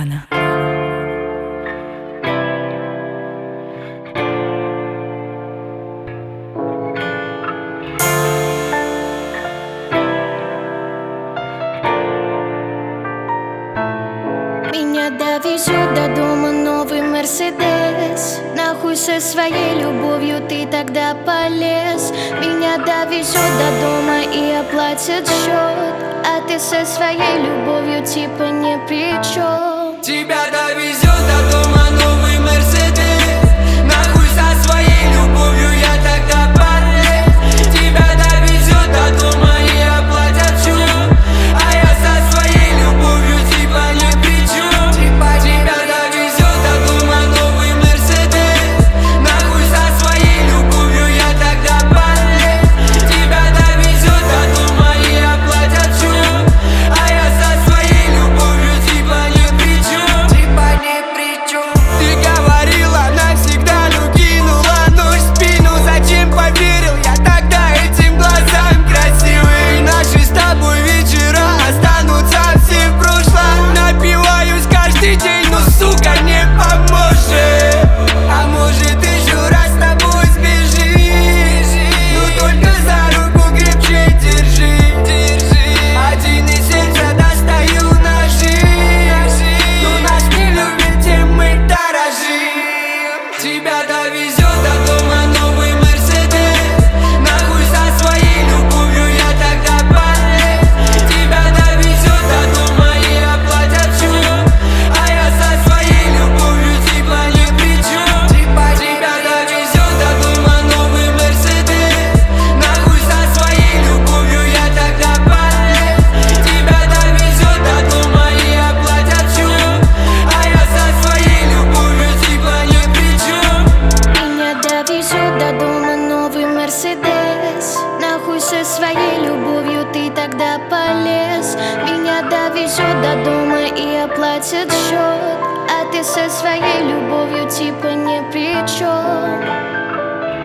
рано. Меня довезет до дома новый Мерседес. Нахуй со своей любовью ты тогда полез. Меня довезет до дома и оплатит счет, а ты со своей любовью типа не при чем. Тебя довезет до дома новый Мерседес. Нахуй со своей любовью я тогда полез. Тебя довезет до дома и оплатят счет, а я со своей любовью типа не при чем. Тебя довезет до дома новый Мерседес. Нахуй со своей любовью я тогда полез. Тебя довезет до дома и оплатят счет, а я со своей любовью типа не при чем. Ты говорила навсегда, ну кинула нож в спину. Зачем поверил я тогда этим глазам красивым? Наши с тобой вечера останутся все в прошлом. Напиваюсь каждый день, но сука не поможет. А может еще раз с тобой сбежишь? Ну только за руку крепче держи. Один из сердца достаю ножи. Но нас не любит, тем мы дорожим. Тебя довезет до дома новый Мерседес. Нахуй со своей любовью я тогда полез. Тебя довезет до дома и оплатят счет, а я со своей любовью типа не при чем. Тебя довезет до дома новый Мерседес. Нахуй со своей любовью я тогда полез. Тебя довезет до дома и оплатят счет, а я со своей любовью типа не при чем. Меня довезет до дома новый Мерседес. Нахуй со своей любовью ты тогда полез. Меня довезет до дома и оплатит счет, а ты со своей любовью типа не при чем.